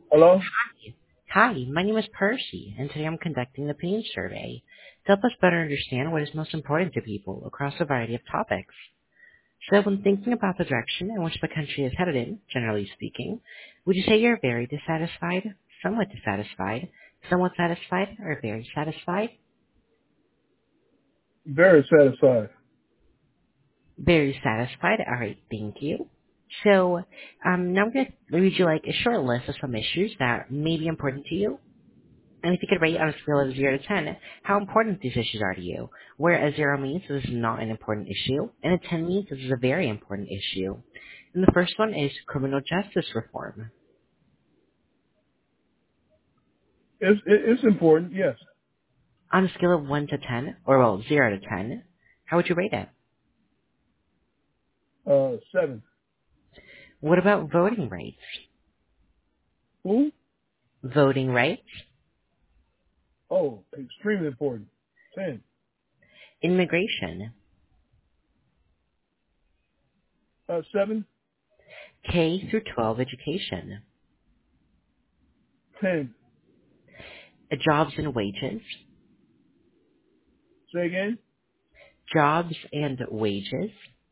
Hello? Hi, my name is Percy, and today I'm conducting the opinion survey to help us better understand what is most important to people across a variety of topics. So when thinking about the direction in which the country is headed in, generally speaking, would you say you're very dissatisfied, somewhat satisfied, or very satisfied? Very satisfied. Very satisfied. All right, thank you. So now I'm going to read you like a short list of some issues that may be important to you. And if you could rate on a scale of 0 to 10 how important these issues are to you, where a 0 means this is not an important issue, and a 10 means this is a very important issue. And the first one is criminal justice reform. It's important, yes. On a scale of 1 to 10, or well, 0 to 10, how would you rate it? 7. What about voting rights? Who? Voting rights? Oh, extremely important. 10. Immigration? 7. K through 12 education? 10. Jobs and wages? Say again? Jobs and wages?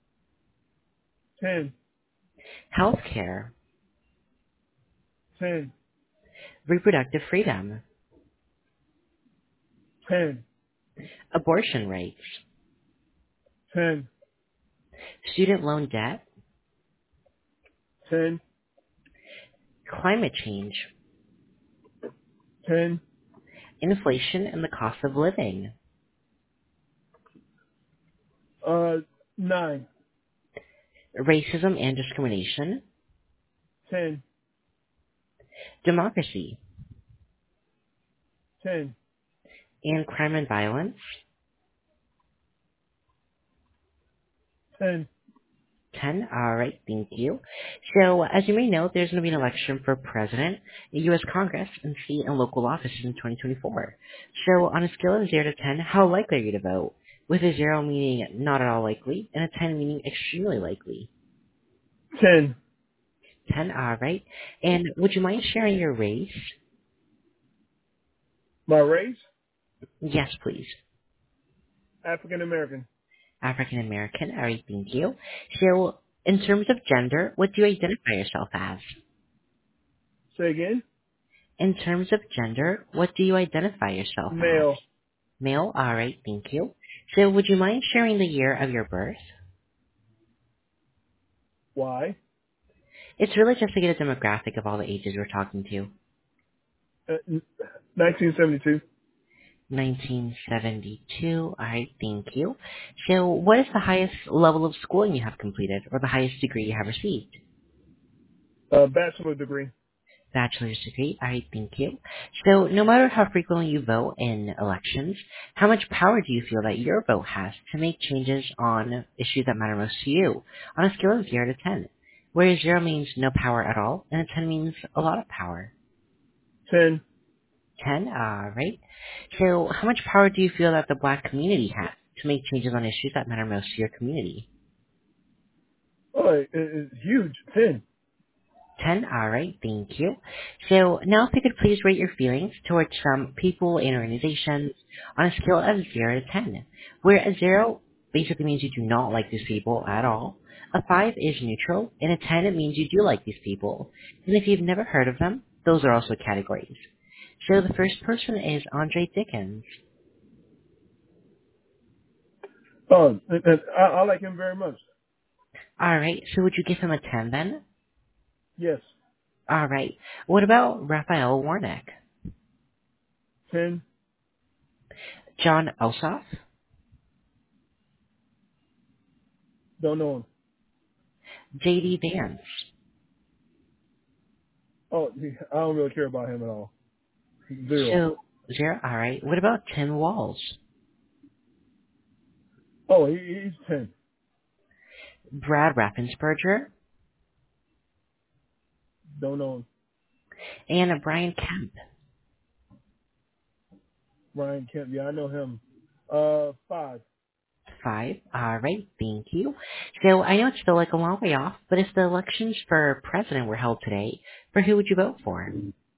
10. Healthcare? 10. Reproductive freedom? 10. Abortion rights? 10. Student loan debt? 10. Climate change? 10. Inflation and the cost of living? 9. Racism and discrimination? 10. Democracy? 10. And crime and violence? 10. 10. All right, thank you. So, as you may know, there's going to be an election for president, U.S. Congress, and state and local offices in 2024. So, on a scale of 0 to 10, how likely are you to vote? With a 0 meaning not at all likely, and a 10 meaning extremely likely. 10. 10, all right. And would you mind sharing your race? My race? Yes, please. African American. African American. All right, thank you. So, in terms of gender, what do you identify yourself as? Say again? In terms of gender, what do you identify yourself as? Male. Male. All right, thank you. So, would you mind sharing the year of your birth? Why? It's really just to get a demographic of all the ages we're talking to. 1972. 1972. All right, thank you. So, what is the highest level of schooling you have completed, or the highest degree you have received? Bachelor degree. Bachelor's degree. All right, thank you. So no matter how frequently you vote in elections, how much power do you feel that your vote has to make changes on issues that matter most to you? On a scale of 0 to 10, where 0 means no power at all, and a 10 means a lot of power. 10. 10, all right. So how much power do you feel that the black community has to make changes on issues that matter most to your community? Oh, it's huge. 10. 10, alright, thank you. So now if you could please rate your feelings towards some people and organizations on a scale of 0 to 10, where a 0 basically means you do not like these people at all, a 5 is neutral, and a 10 it means you do like these people. And if you've never heard of them, those are also categories. So the first person is Andre Dickens. Oh, I like him very much. Alright, so would you give him a 10 then? Yes. Alright, what about Raphael Warnock? 10. John Ossoff? Don't know him. J.D. Vance? Oh, I don't really care about him at all. 0. So, 0, alright. What about Tim Walls? Oh, he's 10. Brad Raffensperger? Don't know him. And Brian Kemp? Ryan Kemp. Yeah, I know him. 5. 5, alright, thank you. So, I know it's still like a long way off, but if the elections for president were held today, for who would you vote for?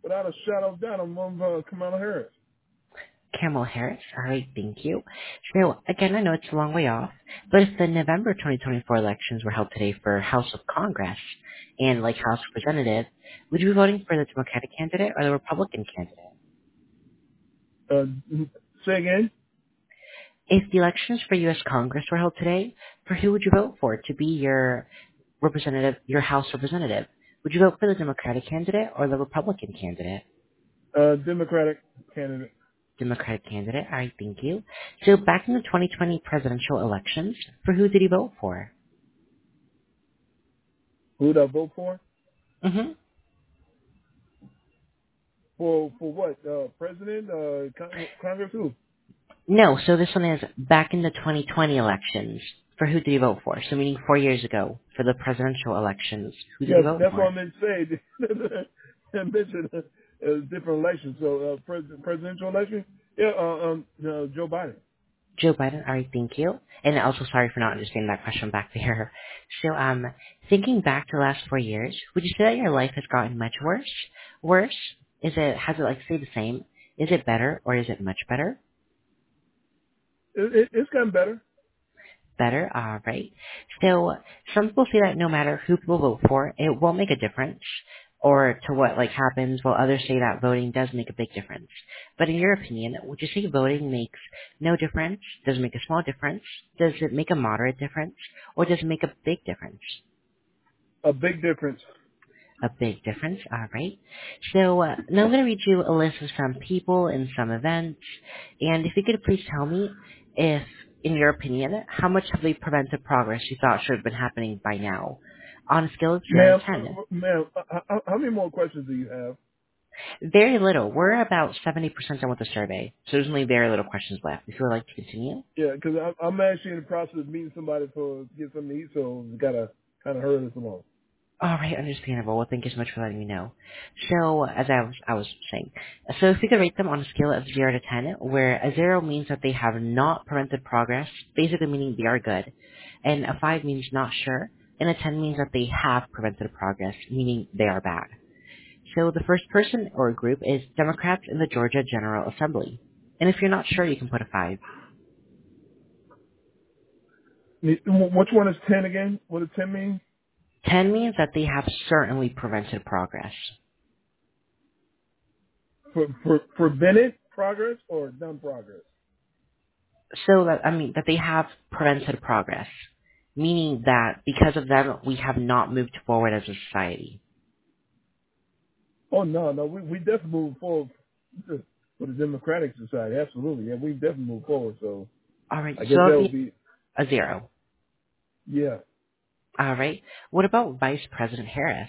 without a shadow of doubt, I'm on Kamala Harris. Kamala Harris. All right, thank you. So again, I know it's a long way off, but if the November 2024 elections were held today for House of Congress and like House of Representatives, would you be voting for the Democratic candidate or the Republican candidate? Uh, say again? If the elections for U.S. Congress were held today, for who would you vote for to be your representative, your House representative? Would you vote for the Democratic candidate or the Republican candidate? Democratic candidate. Democratic candidate. All right, thank you. So back in the 2020 presidential elections, for who did he vote for? Who would I vote for? Mm-hmm. For what? President? Congress? Who? No, so this one is back in the 2020 elections. For who did he vote for? So meaning 4 years ago for the presidential elections. Who did he Yeah, vote that's what for? I meant to say. I mentioned different elections. So presidential election? Yeah, Joe Biden. Joe Biden. All right, thank you. And also sorry for not understanding that question back there. So thinking back to the last 4 years, would you say that your life has gotten much worse? Worse? Has it like stayed the same? Is it better or is it much better? It's gotten better. Better, all right. So some people say that no matter who people vote for, it won't make a difference, or to what like happens, while others say that voting does make a big difference. But in your opinion, would you say voting makes no difference? Does it make a small difference? Does it make a moderate difference? Or does it make a big difference? A big difference. A big difference, all right. So now I'm going to read you a list of some people and some events. And if you could please tell me if, in your opinion, how much have they prevented progress you thought should have been happening by now? On a scale of 0 to Ma'am, 10. how many more questions do you have? Very little. We're about 70% done with the survey. So there's only very little questions left. If you would like to continue. Yeah, because I'm actually in the process of meeting somebody to get something to eat, so we got to kind of hurry this along. All right, understandable. Well, thank you so much for letting me know. So, as I was saying, so if we could rate them on a scale of 0 to 10, where a 0 means that they have not prevented progress, basically meaning they are good, and a 5 means not sure, and a 10 means that they have prevented progress, meaning they are bad. So the first person or group is Democrats in the Georgia General Assembly. And if you're not sure, you can put a 5. Which one is 10 again? What does 10 mean? 10 means that they have certainly prevented progress. For prevented progress or done progress? So that, that they have prevented progress, meaning that because of them, we have not moved forward as a society. Oh, no, we definitely move forward for the Democratic Society. Absolutely. Yeah, we definitely move forward. So All right, I so guess that that would would be be, a 0. yeah. All right. What about Vice President Harris?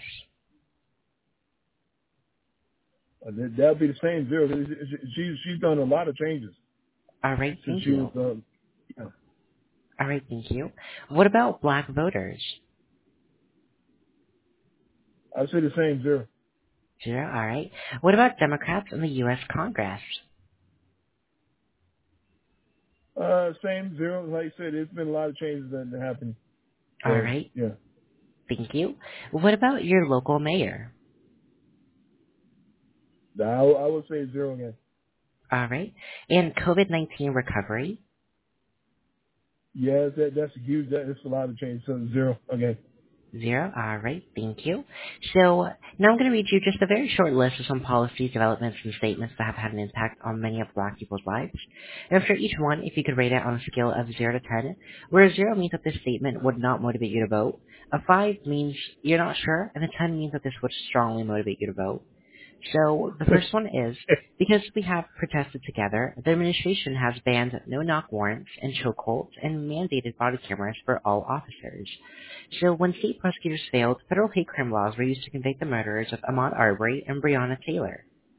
That would be the same 0. She's done a lot of changes All right, since thank she you. was, yeah. All right, thank you. What about black voters? I'd say the same 0. 0, all right. What about Democrats in the U.S. Congress? Same 0. Like I said, there's been a lot of changes that happened. All So, right, yeah. thank you. What about your local mayor? I would say 0 again. All right. And COVID-19 recovery? 'That's huge. That's a lot of change. So 0 again. 0. All right. Thank you. So now I'm going to read you just a very short list of some policies, developments, and statements that have had an impact on many of Black people's lives. And after each one, if you could rate it on a scale of 0 to 10, where 0 means that this statement would not motivate you to vote, a 5 means you're not sure, and a 10 means that this would strongly motivate you to vote. So the first one is, because we have protested together, the administration has banned no-knock warrants and chokeholds and mandated body cameras for all officers. So when state prosecutors failed, federal hate crime laws were used to convict the murderers of Ahmaud Arbery and Breonna Taylor.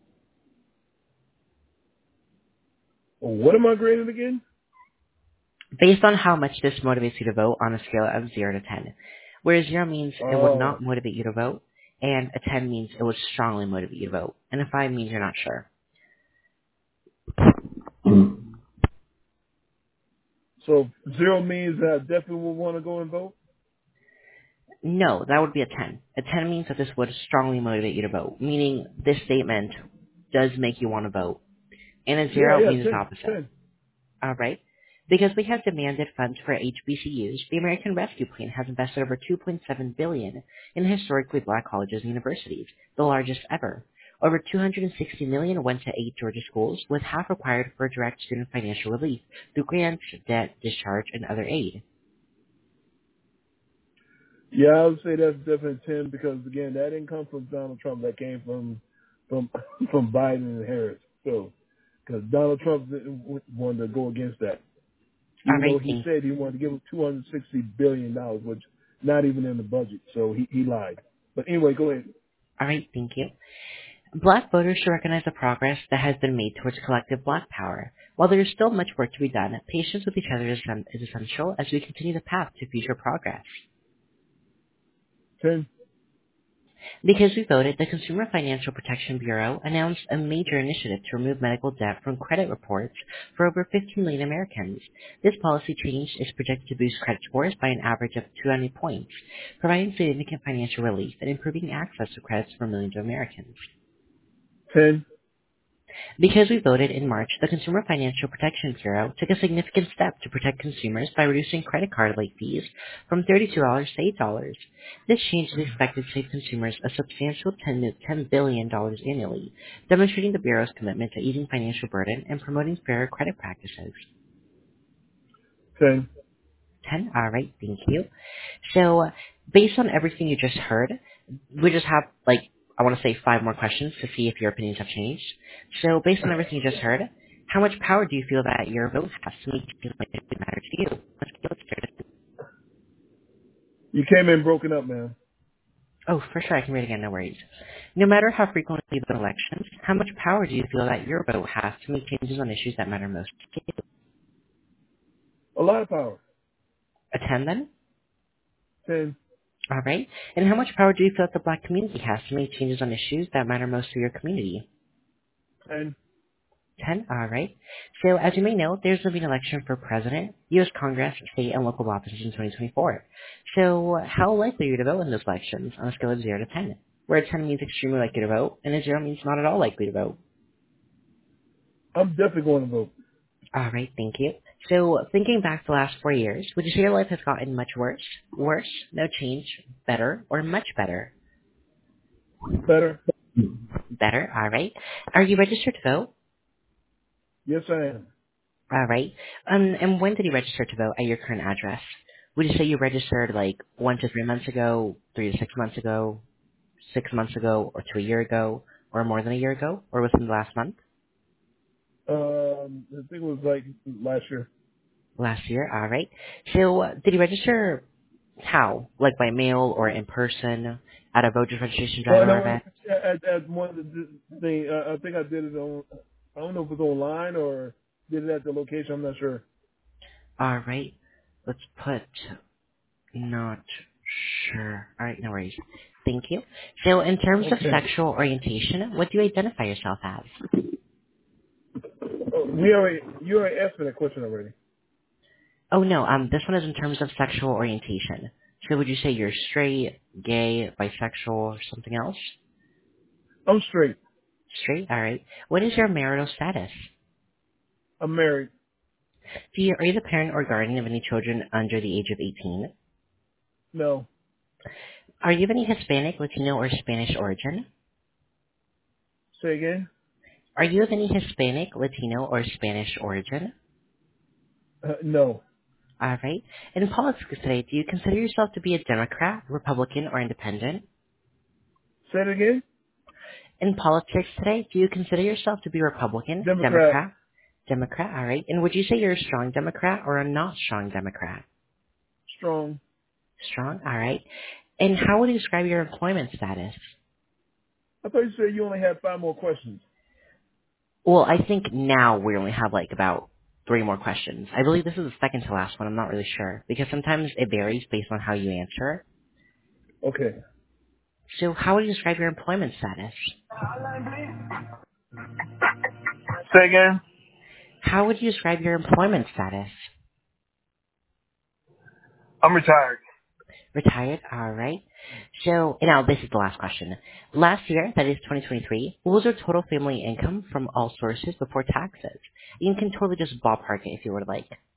What am I graded again? Based on how much this motivates you to vote on a scale of 0 to 10, where 0 means it would Oh, not motivate you to vote, and a 10 means it would strongly motivate you to vote, and a 5 means you're not sure. so 0 means that I definitely will want to go and vote? No, that would be a 10. A 10 means that this would strongly motivate you to vote, meaning this statement does make you want to vote. And a Yeah, 0 yeah, means the 10, opposite. 10. All right. Because we have demanded funds for HBCUs, the American Rescue Plan has invested over $2.7 billion in historically black colleges and universities, the largest ever. Over $260 million went to 8 Georgia schools, with half required for direct student financial relief through grants, debt, discharge, and other aid. Yeah, I would say that's definitely 10 because again, that didn't come from Donald Trump. That came from from Biden and Harris. So, because Donald Trump wanted to go against that, All even right, though he said he wanted to give him $260 billion, which not even in the budget. So he lied. But anyway, go ahead. thank you. Black voters should recognize the progress that has been made towards collective black power. While there is still much work to be done, patience with each other is essential as we continue the path to future progress. 10. Because we voted, the Consumer Financial Protection Bureau announced a major initiative to remove medical debt from credit reports for over 15 million Americans. This policy change is projected to boost credit scores by an average of 200 points, providing significant financial relief and improving access to credits for millions of Americans. 10. Because we voted in March, the Consumer Financial Protection Bureau took a significant step to protect consumers by reducing credit card late fees from $32 to $8. This change is expected to save consumers a substantial $10 billion annually, demonstrating the Bureau's commitment to easing financial burden and promoting fairer credit practices. 10. 10? All right, thank you. So, based on everything you just heard, we just have, I want to say 5 more questions to see if your opinions have changed. So, based on everything you just heard, how much power do you feel that your vote has to make it matter to you? Let's start. You came in broken up, man. Oh, for sure, I can read again, no worries. No matter how frequently you vote in elections, how much power do you feel that your vote has to make changes on issues that matter most to you? A lot of power. Attend then? 10. All right. And how much power do you feel that the black community has to make changes on issues that matter most to your community? 10. 10? All right. So, as you may know, there's going to be an election for president, U.S. Congress, state, and local offices in 2024. So, how likely are you to vote in those elections on a scale of 0 to 10? Where a 10 means extremely likely to vote, and a 0 means not at all likely to vote. I'm definitely going to vote. All right, thank you. So, thinking back the last 4 years, would you say your life has gotten much worse, no change, better, or much better? Better. Better, all right. Are you registered to vote? Yes, I am. All right. And when did you register to vote at your current address? Would you say you registered like 1 to 3 months ago, 3 to 6 months ago, 6 months ago, or to a year ago, or more than a year ago, or within the last month? I think it was like last year. Last year, all right. So did you register how? Like by mail or in person at a voter's registration drive Oh, or no, event? at one of the thing. I think I did it on. I don't know if it was online or did it at the location. I'm not sure. All right. Let's put not sure. All right, no worries. Thank you. So in terms of Okay. sexual orientation, what do you identify yourself as? Oh, you already asked me that question already. Oh no, this one is in terms of sexual orientation. So would you say you're straight, gay, bisexual, or something else? I'm straight. Straight, alright. What is your marital status? I'm married. Are you the parent or guardian of any children under the age of 18? No. Are you of any Hispanic, Latino, or Spanish origin? Say again. Are you of any Hispanic, Latino, or Spanish origin? No. Alright. In politics today, do you consider yourself to be a Democrat, Republican, or Independent? Say it again. In politics today, do you consider yourself to be Republican, Democrat. Democrat, Democrat, all right. And would you say you're a strong Democrat or a not strong Democrat? Strong. Strong, all right. And how would you describe your employment status? I thought you said you only had 5 more questions. Well, I think now we only have like about 3 more questions. I believe this is the second to last one. I'm not really sure because sometimes it varies based on how you answer. Okay. So how would you describe your employment status? Say again. How would you describe your employment status? I'm retired. Retired, all right. So, and now this is the last question. Last year, that is 2023, what was your total family income from all sources before taxes? You can totally just ballpark it if you would like.